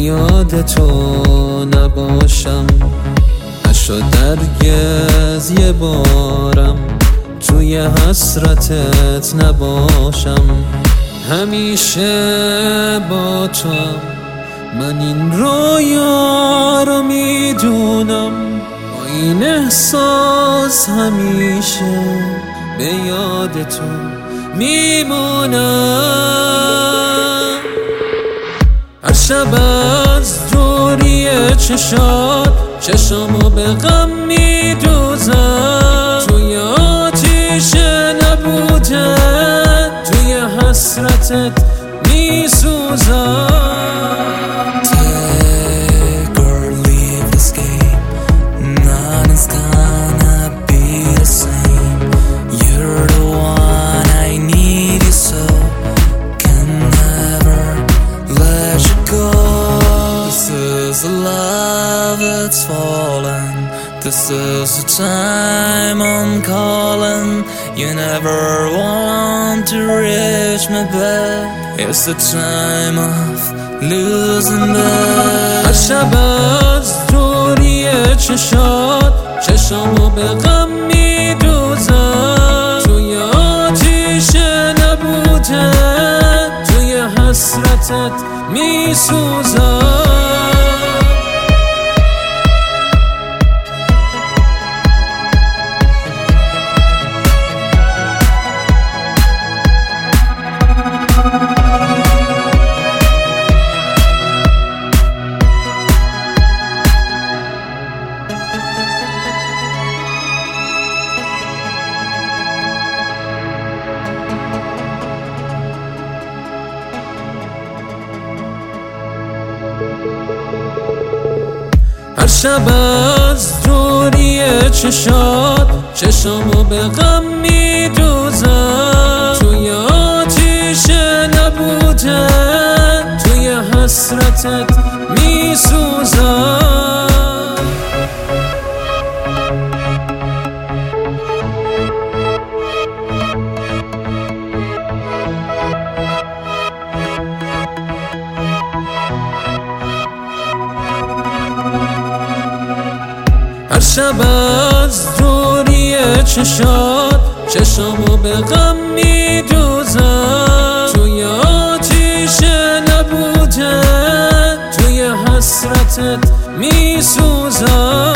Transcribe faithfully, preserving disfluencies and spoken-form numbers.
یاد تو نباشم، نشد درگز یه بارم توی حسرتت نباشم. همیشه با تو من این رویا رو میدونم، با این احساس همیشه به یاد تو میمونم. هر شب از دوری چشات چشامو به غم میدوزم، توی آتیش نبودن توی حسرتت میسوزم. Take or leave this game, nothing's gonna be the same. You're the one I need you so, can never let you go. This is a love that's fallen, this is the time I'm calling. You never want to reach me back, it's the time of losing back. هر شب از دوری چشات چشامو به غم میدوزم، توی آتیش نبودن توی حسرتت میسوزم. هر شب از دوری چشات چشامو به غم میدوزم، توی آتیش نبودن توی حسرتت میسوزم. هر شب از دوری چشات چشامو به غم میدوزم، توی آتیش نبودن توی حسرتت میسوزم.